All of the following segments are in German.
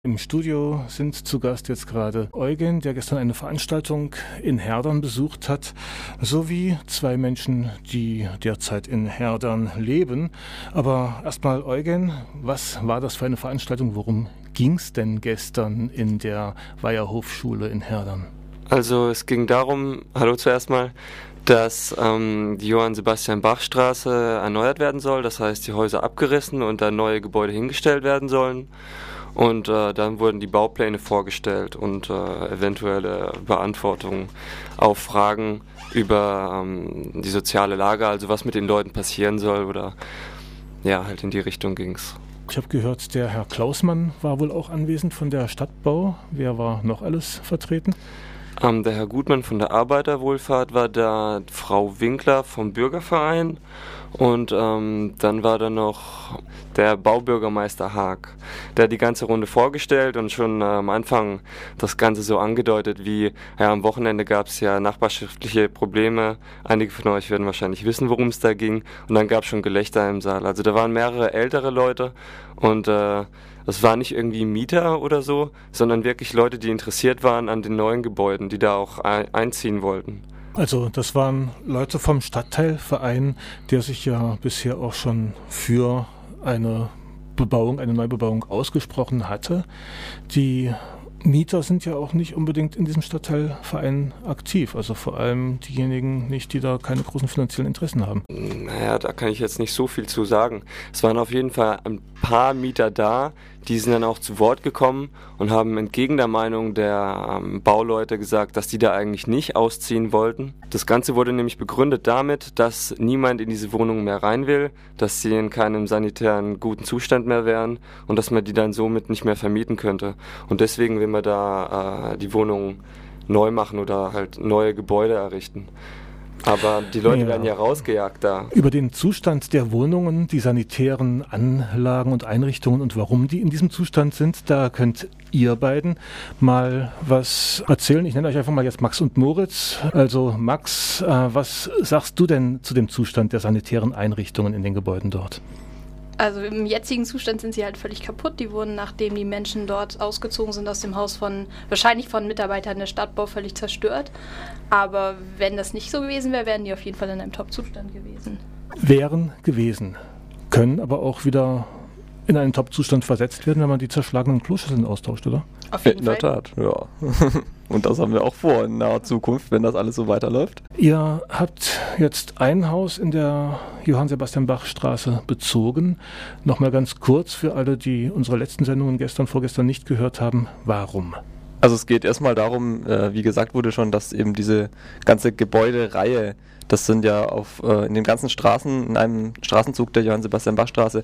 Im Studio sind zu Gast jetzt gerade Eugen, der gestern eine Veranstaltung in Herdern besucht hat, sowie zwei Menschen, die derzeit in Herdern leben. Aber erstmal Eugen, was war das für eine Veranstaltung? Worum ging es denn gestern in der Weierhofschule in Herdern? Also es ging darum, hallo zuerst mal, dass die Johann-Sebastian-Bach-Straße erneuert werden soll. Das heißt, die Häuser abgerissen und dann neue Gebäude hingestellt werden sollen. Und dann wurden die Baupläne vorgestellt und eventuelle Beantwortungen auf Fragen über die soziale Lage, also was mit den Leuten passieren soll oder ja, halt in die Richtung ging's. Ich habe gehört, der Herr Klausmann war wohl auch anwesend von der Stadtbau. Wer war noch alles vertreten? Der Herr Gutmann von der Arbeiterwohlfahrt war da, Frau Winkler vom Bürgerverein und dann war da noch der Baubürgermeister Haag. Der hat die ganze Runde vorgestellt und schon am Anfang das Ganze so angedeutet wie, ja, am Wochenende gab es ja nachbarschaftliche Probleme. Einige von euch werden wahrscheinlich wissen, worum es da ging. Und dann gab es schon Gelächter im Saal. Also da waren mehrere ältere Leute und das waren nicht irgendwie Mieter oder so, sondern wirklich Leute, die interessiert waren an den neuen Gebäuden, die da auch einziehen wollten. Also das waren Leute vom Stadtteilverein, der sich ja bisher auch schon für eine Neubebauung ausgesprochen hatte. Die Mieter sind ja auch nicht unbedingt in diesem Stadtteilverein aktiv, also vor allem diejenigen nicht, die da keine großen finanziellen Interessen haben. Naja, da kann ich jetzt nicht so viel zu sagen. Es waren auf jeden Fall ein paar Mieter da, die sind dann auch zu Wort gekommen und haben entgegen der Meinung der Bauleute gesagt, dass die da eigentlich nicht ausziehen wollten. Das Ganze wurde nämlich begründet damit, dass niemand in diese Wohnungen mehr rein will, dass sie in keinem sanitären guten Zustand mehr wären und dass man die dann somit nicht mehr vermieten könnte. Und deswegen will man da die Wohnungen neu machen oder halt neue Gebäude errichten. Aber die Leute werden ja rausgejagt da. Über den Zustand der Wohnungen, die sanitären Anlagen und Einrichtungen und warum die in diesem Zustand sind, da könnt ihr beiden mal was erzählen. Ich nenne euch einfach mal jetzt Max und Moritz. Also Max, was sagst du denn zu dem Zustand der sanitären Einrichtungen in den Gebäuden dort? Also im jetzigen Zustand sind sie halt völlig kaputt. Die wurden, nachdem die Menschen dort ausgezogen sind aus dem Haus wahrscheinlich von Mitarbeitern der Stadtbau, völlig zerstört. Aber wenn das nicht so gewesen wäre, wären die auf jeden Fall in einem Top-Zustand gewesen. Wären gewesen, können aber auch wieder in einen Top-Zustand versetzt werden, wenn man die zerschlagenen Kloschüsseln austauscht, oder? Auf jeden Fall. In der Tat, ja. Und das haben wir auch vor in naher Zukunft, wenn das alles so weiterläuft. Ihr habt jetzt ein Haus in der Johann-Sebastian-Bach-Straße bezogen. Nochmal ganz kurz für alle, die unsere letzten Sendungen vorgestern nicht gehört haben. Warum? Also es geht erstmal darum, wie gesagt wurde schon, dass eben diese ganze Gebäudereihe, das sind ja in den ganzen Straßen, in einem Straßenzug der Johann-Sebastian-Bach-Straße,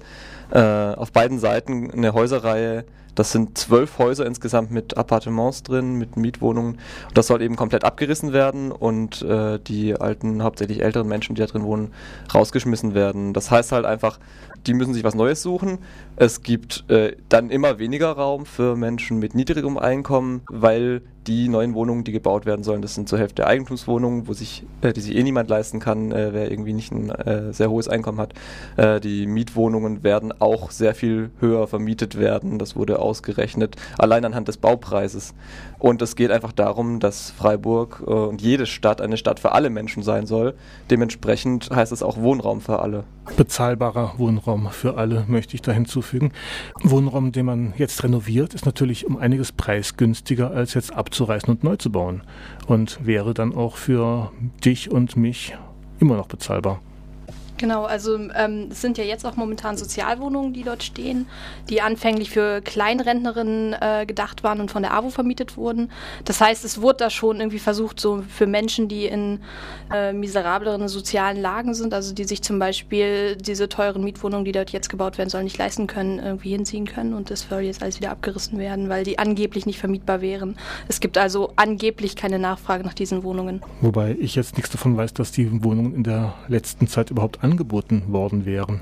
auf beiden Seiten eine Häuserreihe. Das sind 12 Häuser insgesamt mit Appartements drin, mit Mietwohnungen. Und das soll eben komplett abgerissen werden und die alten, hauptsächlich älteren Menschen, die da drin wohnen, rausgeschmissen werden. Das heißt halt einfach, die müssen sich was Neues suchen. Es gibt dann immer weniger Raum für Menschen mit niedrigem Einkommen, weil die neuen Wohnungen, die gebaut werden sollen, das sind zur Hälfte Eigentumswohnungen, die sich niemand leisten kann, wer irgendwie nicht ein sehr hohes Einkommen hat. Die Mietwohnungen werden auch sehr viel höher vermietet werden. Das wurde ausgerechnet, allein anhand des Baupreises. Und es geht einfach darum, dass Freiburg und jede Stadt eine Stadt für alle Menschen sein soll. Dementsprechend heißt es auch Wohnraum für alle. Bezahlbarer Wohnraum für alle, möchte ich da hinzufügen. Wohnraum, den man jetzt renoviert, ist natürlich um einiges preisgünstiger als jetzt abzureißen und neu zu bauen. Und wäre dann auch für dich und mich immer noch bezahlbar. Genau, also es sind ja jetzt auch momentan Sozialwohnungen, die dort stehen, die anfänglich für Kleinrentnerinnen gedacht waren und von der AWO vermietet wurden. Das heißt, es wurde da schon irgendwie versucht, so für Menschen, die in miserableren sozialen Lagen sind, also die sich zum Beispiel diese teuren Mietwohnungen, die dort jetzt gebaut werden sollen, nicht leisten können, irgendwie hinziehen können. Und das soll jetzt alles wieder abgerissen werden, weil die angeblich nicht vermietbar wären. Es gibt also angeblich keine Nachfrage nach diesen Wohnungen. Wobei ich jetzt nichts davon weiß, dass die Wohnungen in der letzten Zeit überhaupt angeboten worden wären.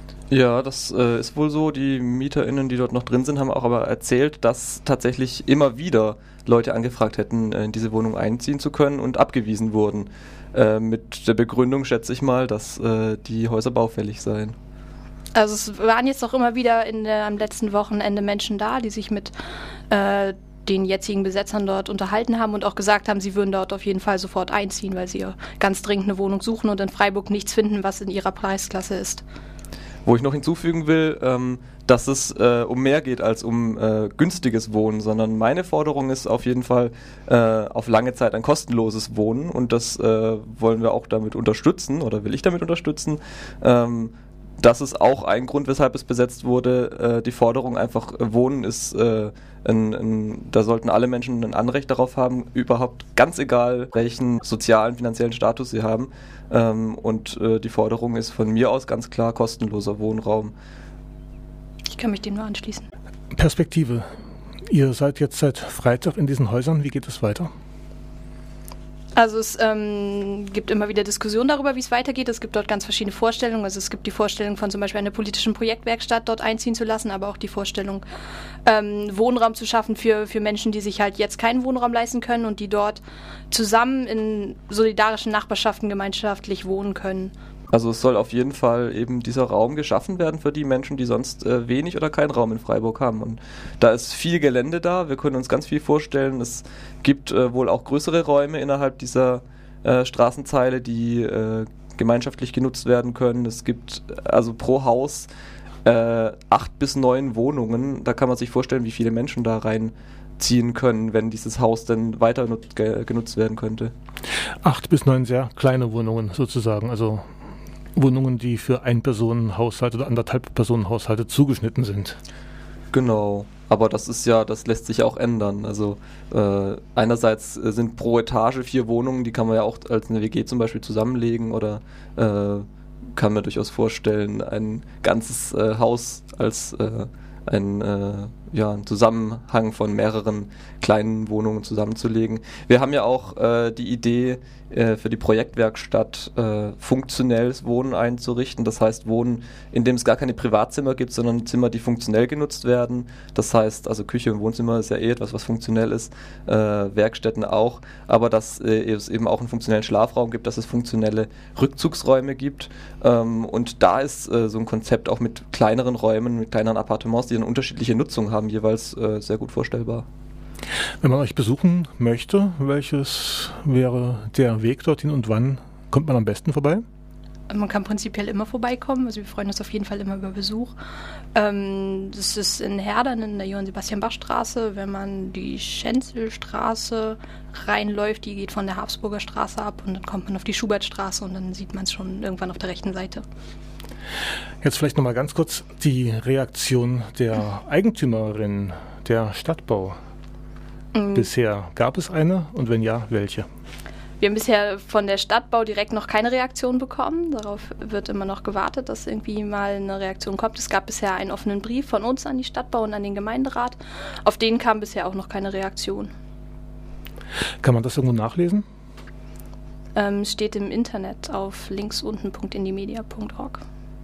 Ja, das ist wohl so. Die MieterInnen, die dort noch drin sind, haben auch aber erzählt, dass tatsächlich immer wieder Leute angefragt hätten, in diese Wohnung einziehen zu können und abgewiesen wurden. Mit der Begründung, schätze ich mal, dass die Häuser baufällig seien. Also es waren jetzt auch immer wieder am letzten Wochenende Menschen da, die sich mit den jetzigen Besetzern dort unterhalten haben und auch gesagt haben, sie würden dort auf jeden Fall sofort einziehen, weil sie ganz dringend eine Wohnung suchen und in Freiburg nichts finden, was in ihrer Preisklasse ist. Wo ich noch hinzufügen will, dass es um mehr geht als um günstiges Wohnen, sondern meine Forderung ist auf jeden Fall auf lange Zeit ein kostenloses Wohnen und das wollen wir auch damit unterstützen oder will ich damit unterstützen. Das ist auch ein Grund, weshalb es besetzt wurde. Die Forderung einfach, Wohnen ist, da sollten alle Menschen ein Anrecht darauf haben, überhaupt ganz egal, welchen sozialen, finanziellen Status sie haben. Und die Forderung ist von mir aus ganz klar kostenloser Wohnraum. Ich kann mich dem nur anschließen. Perspektive. Ihr seid jetzt seit Freitag in diesen Häusern. Wie geht es weiter? Also es gibt immer wieder Diskussionen darüber, wie es weitergeht. Es gibt dort ganz verschiedene Vorstellungen. Also es gibt die Vorstellung von zum Beispiel einer politischen Projektwerkstatt dort einziehen zu lassen, aber auch die Vorstellung, Wohnraum zu schaffen für Menschen, die sich halt jetzt keinen Wohnraum leisten können und die dort zusammen in solidarischen Nachbarschaften gemeinschaftlich wohnen können. Also es soll auf jeden Fall eben dieser Raum geschaffen werden für die Menschen, die sonst wenig oder keinen Raum in Freiburg haben. Und da ist viel Gelände da, wir können uns ganz viel vorstellen. Es gibt wohl auch größere Räume innerhalb dieser Straßenzeile, die gemeinschaftlich genutzt werden können. Es gibt also pro Haus 8 bis 9 Wohnungen. Da kann man sich vorstellen, wie viele Menschen da reinziehen können, wenn dieses Haus dann weiter genutzt werden könnte. 8 bis 9 sehr kleine Wohnungen sozusagen, also Wohnungen, die für Ein-Personen-Haushalte oder 1,5-Personen-Haushalte zugeschnitten sind. Genau, aber das lässt sich ja auch ändern. Also einerseits sind pro Etage 4 Wohnungen, die kann man ja auch als eine WG zum Beispiel zusammenlegen oder kann mir durchaus vorstellen, ein ganzes Haus als ein Zusammenhang von mehreren kleinen Wohnungen zusammenzulegen. Wir haben ja auch die Idee, für die Projektwerkstatt funktionelles Wohnen einzurichten. Das heißt Wohnen, in dem es gar keine Privatzimmer gibt, sondern Zimmer, die funktionell genutzt werden. Das heißt, also Küche und Wohnzimmer ist ja etwas, was funktionell ist, Werkstätten auch, aber dass es eben auch einen funktionellen Schlafraum gibt, dass es funktionelle Rückzugsräume gibt. Und da ist so ein Konzept auch mit kleineren Räumen, mit kleineren Appartements, die eine unterschiedliche Nutzung haben, jeweils sehr gut vorstellbar. Wenn man euch besuchen möchte, welches wäre der Weg dorthin und wann kommt man am besten vorbei? Man kann prinzipiell immer vorbeikommen, also wir freuen uns auf jeden Fall immer über Besuch. Das ist in Herdern in der Johann-Sebastian-Bach-Straße. Wenn man die Schenzelstraße reinläuft, die geht von der Habsburger Straße ab und dann kommt man auf die Schubertstraße und dann sieht man es schon irgendwann auf der rechten Seite. Jetzt vielleicht nochmal ganz kurz die Reaktion der Eigentümerin der Stadtbau. Bisher gab es eine und wenn ja, welche? Wir haben bisher von der Stadtbau direkt noch keine Reaktion bekommen. Darauf wird immer noch gewartet, dass irgendwie mal eine Reaktion kommt. Es gab bisher einen offenen Brief von uns an die Stadtbau und an den Gemeinderat. Auf den kam bisher auch noch keine Reaktion. Kann man das irgendwo nachlesen? Steht im Internet auf linksunten.indimedia.org.